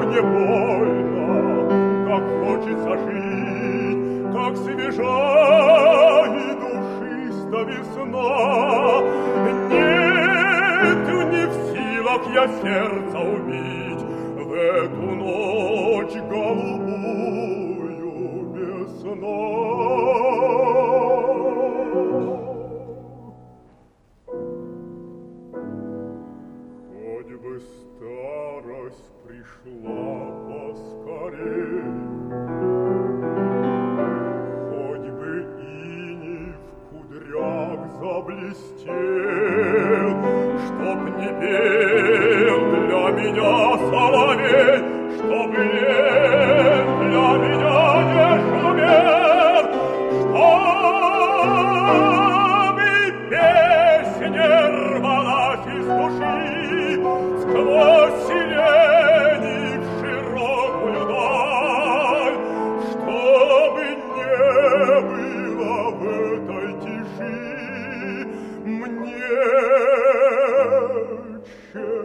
мне больно, как хочется жить, как свежа и душиста весна. Нет, не в силах я сердца убить в эту ночь голубую без сна. Хоть бы старость пришла поскорей, хоть бы иней в кудрях заблестел, чтоб не пел для меня соловей, чтоб лес для меня не шумел, чтобы песня рвалась из души сквозь сирени в широкую даль, чтобы не было в этой тиши мне